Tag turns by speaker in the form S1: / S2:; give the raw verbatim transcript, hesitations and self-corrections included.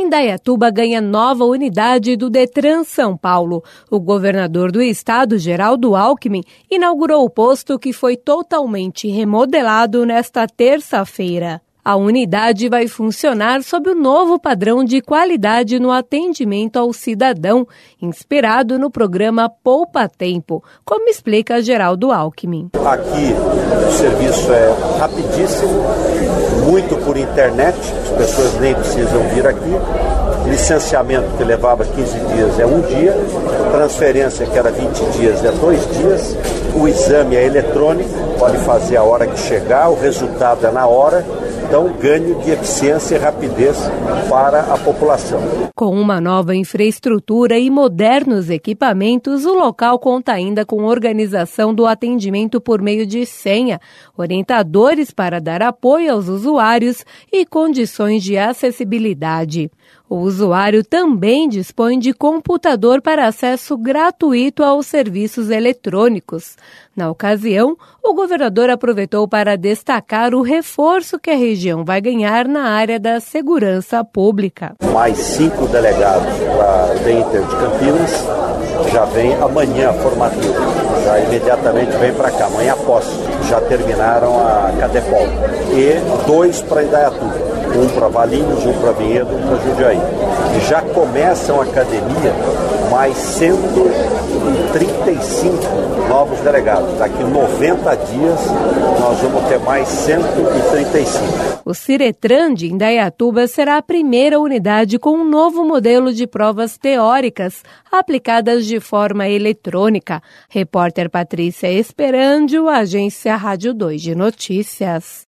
S1: Indaiatuba ganha nova unidade do Detran São Paulo. O governador do estado, Geraldo Alckmin, inaugurou o posto que foi totalmente remodelado nesta terça-feira. A unidade vai funcionar sob o novo padrão de qualidade no atendimento ao cidadão, inspirado no programa Poupa Tempo, como explica Geraldo Alckmin.
S2: Aqui o serviço é rapidíssimo, muito por internet, as pessoas nem precisam vir aqui. Licenciamento que levava quinze dias é um dia, transferência que era vinte dias é dois dias, o exame é eletrônico, pode fazer a hora que chegar, o resultado é na hora. Então, ganho de eficiência e rapidez para a população.
S1: Com uma nova infraestrutura e modernos equipamentos, o local conta ainda com organização do atendimento por meio de senha, orientadores para dar apoio aos usuários e condições de acessibilidade. O usuário também dispõe de computador para acesso gratuito aos serviços eletrônicos. Na ocasião, o governador aproveitou para destacar o reforço que a região vai ganhar na área da segurança pública.
S2: Mais cinco delegados para o DEINTER de Campinas, já vem amanhã a formatura, já imediatamente vem para cá, amanhã após, já terminaram a CADEPOL. E dois para Indaiatuba. Um para Valinhos, um para Vinhedo, um para Jundiaí. E já começam a academia mais cento e trinta e cinco novos delegados. Daqui noventa dias nós vamos ter mais cento e trinta e cinco.
S1: O Ciretran de Indaiatuba será a primeira unidade com um novo modelo de provas teóricas aplicadas de forma eletrônica. Repórter Patrícia Esperandio, Agência Rádio dois de Notícias.